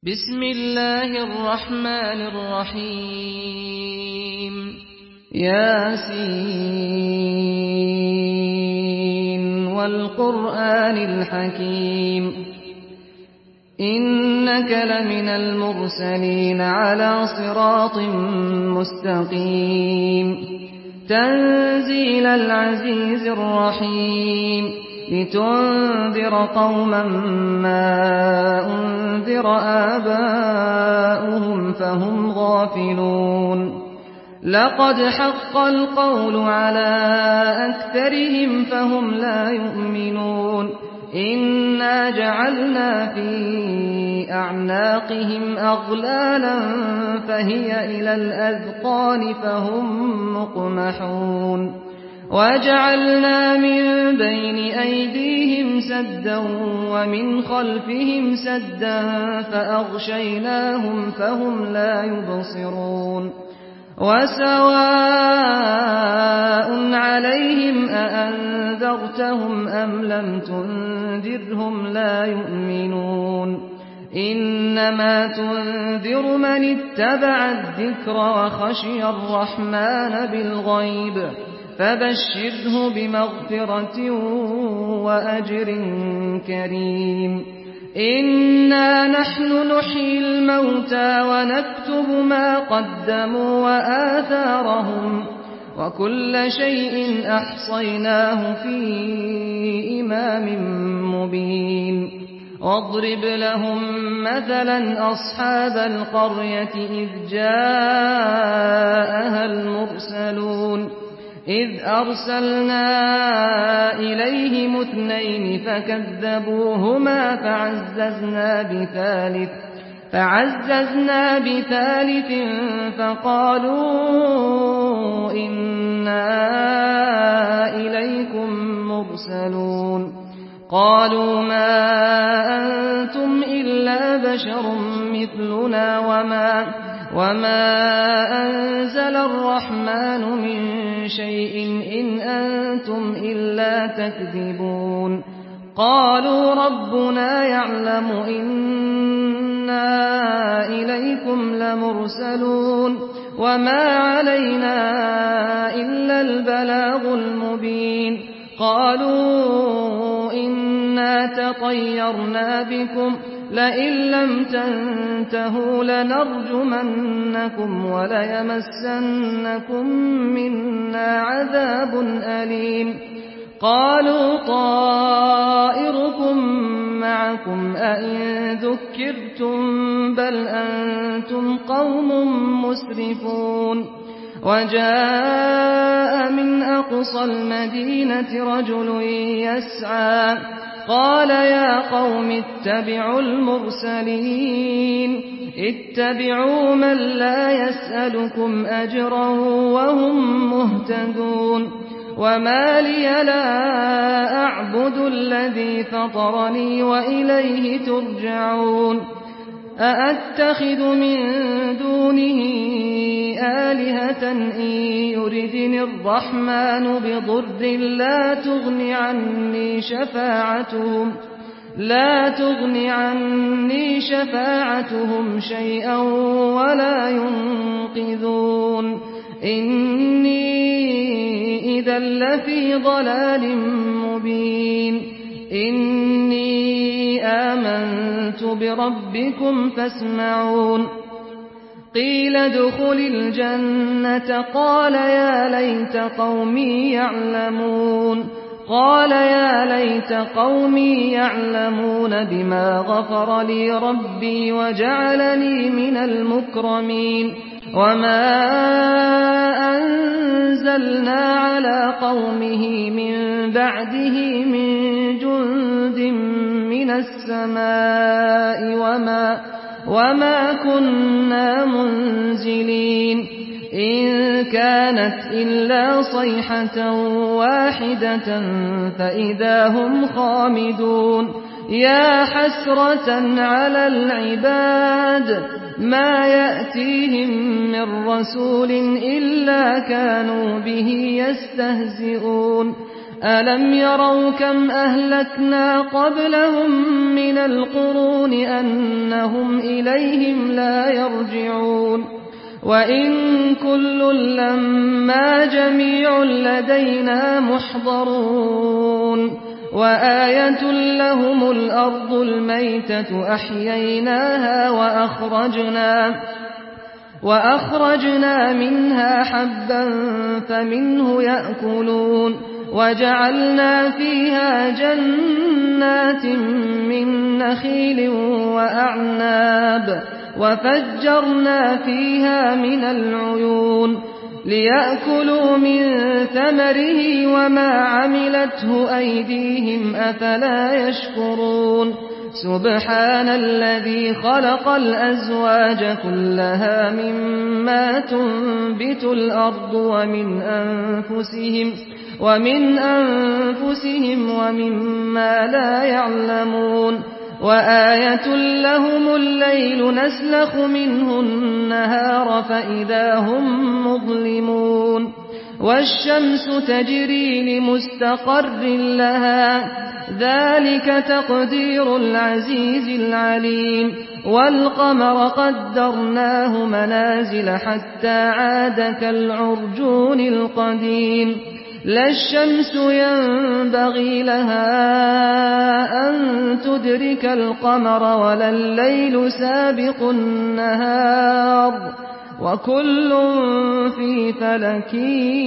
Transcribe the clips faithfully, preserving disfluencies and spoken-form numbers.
بسم الله الرحمن الرحيم ياسين والقرآن الحكيم إنك لمن المرسلين على صراط مستقيم تنزيل العزيز الرحيم لتنذر قوما ما أنذر آباؤهم فهم غافلون لقد حق القول على أكثرهم فهم لا يؤمنون إنا جعلنا في أعناقهم أغلالا فهي إلى الأذقان فهم مقمحون وجعلنا من بين أيديهم سدا ومن خلفهم سدا فأغشيناهم فهم لا يبصرون وسواء عليهم أأنذرتهم أم لم تنذرهم لا يؤمنون إنما تنذر من اتبع الذكر وخشي الرحمن بالغيب فبشره بمغفرة وأجر كريم إنا نحن نحيي الموتى ونكتب ما قدموا وآثارهم وكل شيء أحصيناه في إمام مبين واضرب لهم مثلا أصحاب القرية إذ جاءها المرسلون إذ أرسلنا إليهم اثنين فكذبوهما فعززنا بثالث فعززنا بثالث فقالوا إنا إليكم مرسلون قالوا ما أنتم إلا بشر مثلنا وما وما أنزل الرحمن من شيء إن أنتم إلا تكذبون قالوا ربنا يعلم إنا إليكم لمرسلون وما علينا إلا البلاغ المبين قالوا إنا تطيرنا بكم لئن لم تنتهوا لنرجمنكم وليمسنكم منا عذاب أليم قالوا طائركم معكم أئن ذكرتم بل أنتم قوم مسرفون وجاء من أقصى المدينة رجل يسعى قال يا قوم اتبعوا المرسلين اتبعوا من لا يسألكم أجرا وهم مهتدون وما لي لا أعبد الذي فطرني وإليه ترجعون أأتخذ من دونه آلهة إن يردني الرحمن بضر لا تغن عني شفاعتهم لا تغن عني شفاعتهم شيئا ولا ينقذون إني إذا لفي ضلال مبين إني آمنت بربكم فاسمعون قيل ادخل الجنة قال يا ليت قومي يعلمون قال يا ليت قومي يعلمون بما غفر لي ربي وجعلني من المكرمين وما أنزلنا على قومه من بعده من جند من السماء وما وما كنا منزلين إن كانت إلا صيحة واحدة فإذا هم خامدون يا حسرة على العباد ما يأتيهم من رسول إلا كانوا به يستهزئون ألم يروا كم أهلكنا قبلهم من القرون أنهم إليهم لا يرجعون وإن كل لما جميع لدينا محضرون وآية لهم الأرض الميتة أحييناها وأخرجنا وأخرجنا منها حبا فمنه يأكلون وجعلنا فيها جنات من نخيل وأعناب وفجرنا فيها من العيون ليأكلوا من ثمره وما عملته أيديهم أفلا يشكرون سبحان الذي خلق الأزواج كلها مما تنبت الأرض ومن أنفسهم ومن أنفسهم ومما لا يعلمون وآية لهم الليل نسلخ منه النهار فإذا هم مظلمون والشمس تجري لمستقر لها ذلك تقدير العزيز العليم والقمر قدرناه منازل حتى عاد كالعرجون القديم لا الشمس ينبغي لها أن تدرك القمر ولا الليل سابق النهار وكل في فلك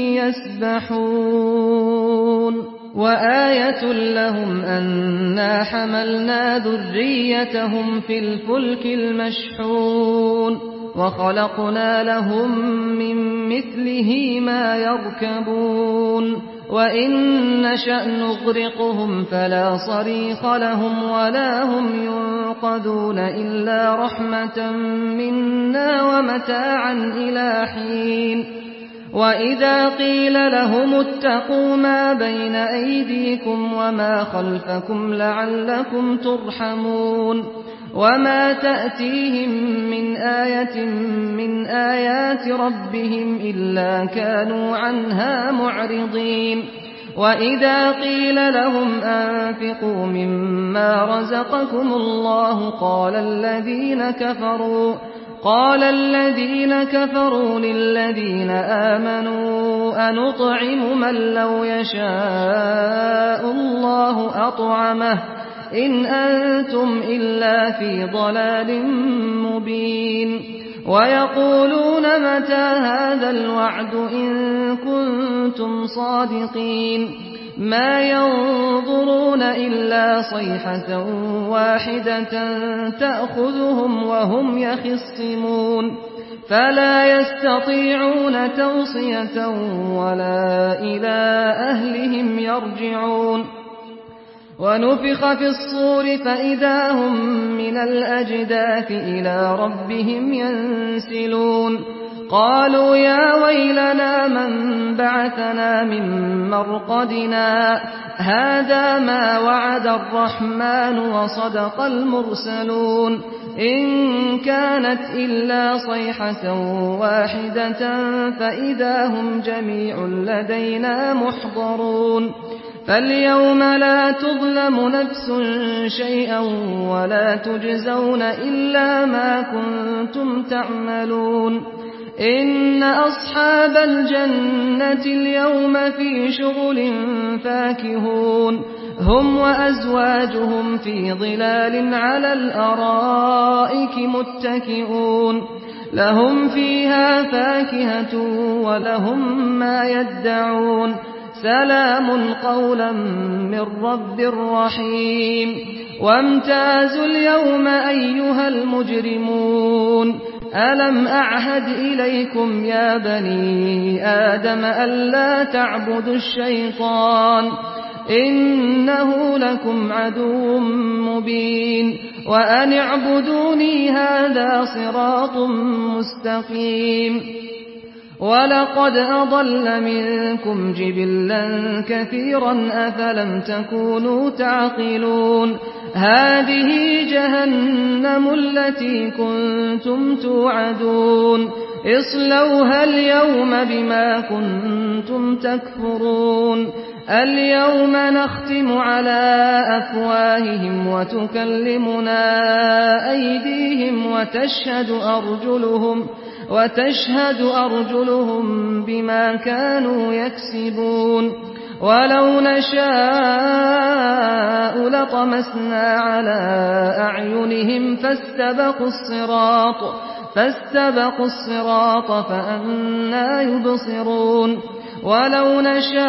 يسبحون وآية لهم أنا حملنا ذريتهم في الفلك المشحون وخلقنا لهم من مثله ما يركبون وإن نشأ نغرقهم فلا صريخ لهم ولا هم ينقذون إلا رحمة منا ومتاعا إلى حين وإذا قيل لهم اتقوا ما بين أيديكم وما خلفكم لعلكم ترحمون وما تأتيهم من آية من آيات ربهم إلا كانوا عنها معرضين وإذا قيل لهم أنفقوا مما رزقكم الله قال الذين كفروا قال الذين كفروا للذين آمنوا أنطعم من لو يشاء الله أطعمه إن أنتم إلا في ضلال مبين ويقولون متى هذا الوعد إن كنتم صادقين ما ينظرون إلا صيحة واحدة تأخذهم وهم يخصمون فلا يستطيعون توصية ولا إلى أهلهم يرجعون ونفخ في الصور فإذا هم من الأجداث إلى ربهم ينسلون قالوا يا ويلنا من بعثنا من مرقدنا هذا ما وعد الرحمن وصدق المرسلون إن كانت إلا صيحة واحدة فإذا هم جميع لدينا محضرون فاليوم لا تظلم نفس شيئا ولا تجزون إلا ما كنتم تعملون إن أصحاب الجنة اليوم في شغل فاكهون هم وأزواجهم في ظلال على الأرائك متكئون لهم فيها فاكهة ولهم ما يدعون سلام قولا من رب رحيم وامتازوا اليوم أيها المجرمون ألم أعهد إليكم يا بني آدم ألا تعبدوا الشيطان إنه لكم عدو مبين وأن اعبدوني هذا صراط مستقيم ولقد أضل منكم جبلا كثيرا أفلم تكونوا تعقلون هذه جهنم التي كنتم توعدون اصلوها اليوم بما كنتم تكفرون اليوم نختم على أفواههم وتكلمنا أيديهم وتشهد أرجلهم وتشهد أرجلهم بما كانوا يكسبون ولو نشاء لطمسنا على أعينهم فاستبقوا الصراط فاستبقوا الصراط فأنى يبصرون ولو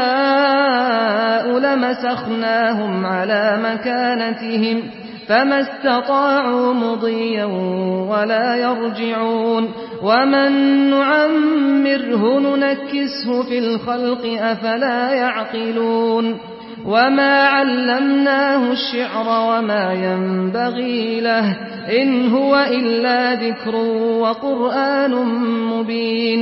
نشاء لمسخناهم على مكانتهم فما استطاعوا مضيا ولا يرجعون ومن نعمره ننكسه في الخلق أفلا يعقلون وما علمناه الشعر وما ينبغي له إن هو إلا ذكر وقرآن مبين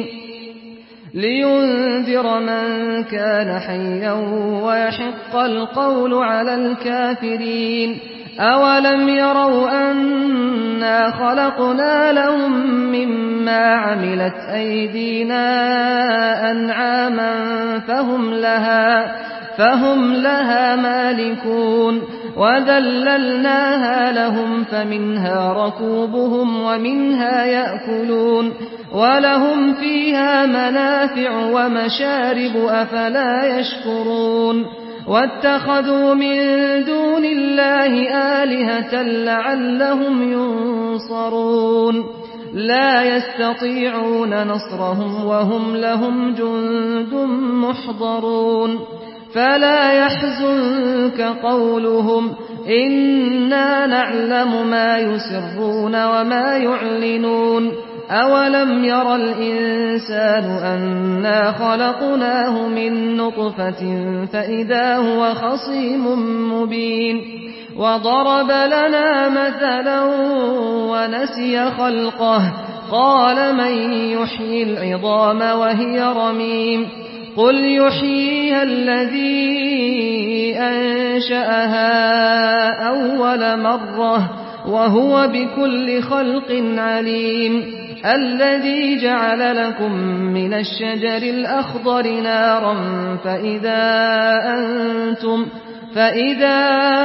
لينذر من كان حيا ويحق القول على الكافرين أولم يروا أنا خلقنا لهم مما عملت أيدينا أنعاما فهم لها فهم لها مالكون وذللناها لهم فمنها ركوبهم ومنها يأكلون ولهم فيها منافع ومشارب أفلا يشكرون واتخذوا من دون الله آلهة لعلهم ينصرون لا يستطيعون نصرهم وهم لهم جند محضرون فلا يحزنك قولهم إنا نعلم ما يسرون وما يعلنون أولم ير الإنسان أنا خلقناه من نطفة فإذا هو خصيم مبين وضرب لنا مثلا ونسي خلقه قال من يحيي العظام وهي رميم قل يحييها الذي أنشأها أول مرة وهو بكل خلق عليم الذي جعل لكم من الشجر الأخضر نارا فإذا أنتم, فإذا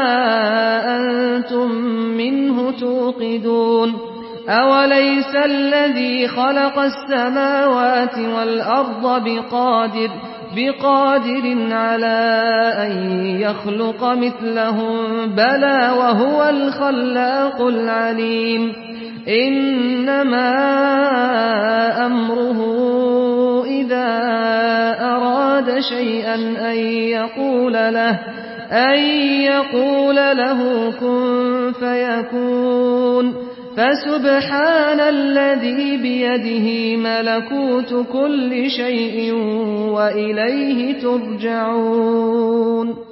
أنتم منه توقدون أوليس الذي خلق السماوات والأرض بقادر بقادر على أن يخلق مثلهم بلى وهو الخلاق العليم إنما أمره إذا أراد شيئا أن يقول له أن يقول له كن فيكون فسبحان الذي بيده ملكوت كل شيء وإليه ترجعون